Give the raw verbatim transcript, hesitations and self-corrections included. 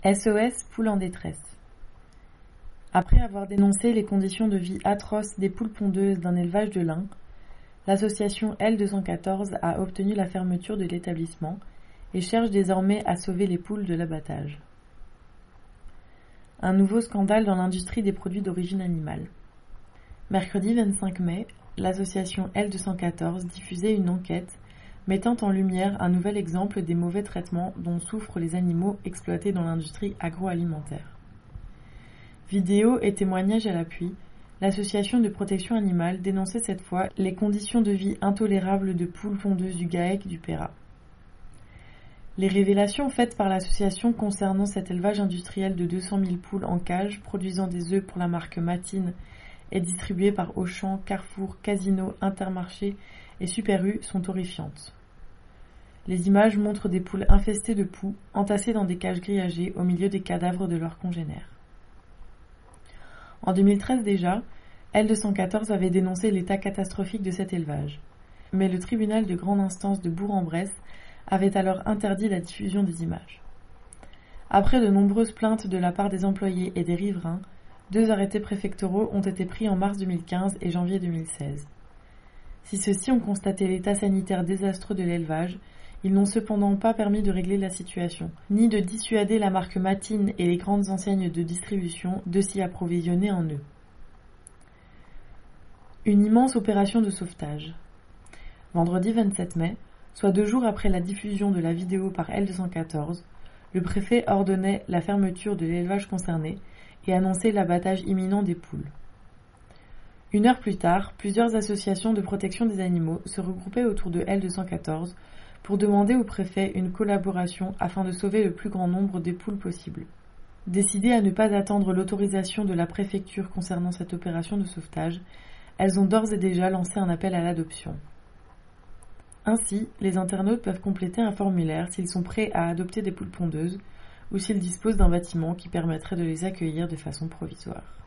S O S poules en détresse. Après avoir dénoncé les conditions de vie atroces des poules pondeuses d'un élevage de lin, l'association L deux cent quatorze a obtenu la fermeture de l'établissement et cherche désormais à sauver les poules de l'abattage. Un nouveau scandale dans l'industrie des produits d'origine animale. Mercredi vingt-cinq mai, l'association L deux cent quatorze diffusait une enquête mettant en lumière un nouvel exemple des mauvais traitements dont souffrent les animaux exploités dans l'industrie agroalimentaire. Vidéos et témoignages à l'appui, l'association de protection animale dénonçait cette fois les conditions de vie intolérables de poules pondeuses du GAEC du Pérat. Les révélations faites par l'association concernant cet élevage industriel de deux cent mille poules en cage produisant des œufs pour la marque Matine et distribués par Auchan, Carrefour, Casino, Intermarché et Super U sont horrifiantes. Les images montrent des poules infestées de poux, entassées dans des cages grillagées au milieu des cadavres de leurs congénères. En deux mille treize déjà, L deux cent quatorze avait dénoncé l'état catastrophique de cet élevage. Mais le tribunal de grande instance de Bourg-en-Bresse avait alors interdit la diffusion des images. Après de nombreuses plaintes de la part des employés et des riverains, deux arrêtés préfectoraux ont été pris en mars deux mille quinze et janvier deux mille seize. Si ceux-ci ont constaté l'état sanitaire désastreux de l'élevage, ils n'ont cependant pas permis de régler la situation, ni de dissuader la marque Matine et les grandes enseignes de distribution de s'y approvisionner en œufs. Une immense opération de sauvetage. Vendredi vingt-sept mai, soit deux jours après la diffusion de la vidéo par L deux cent quatorze, le préfet ordonnait la fermeture de l'élevage concerné et annonçait l'abattage imminent des poules. Une heure plus tard, plusieurs associations de protection des animaux se regroupaient autour de L deux cent quatorze pour demander au préfet une collaboration afin de sauver le plus grand nombre des poules possible. Décidées à ne pas attendre l'autorisation de la préfecture concernant cette opération de sauvetage, elles ont d'ores et déjà lancé un appel à l'adoption. Ainsi, les internautes peuvent compléter un formulaire s'ils sont prêts à adopter des poules pondeuses ou s'ils disposent d'un bâtiment qui permettrait de les accueillir de façon provisoire.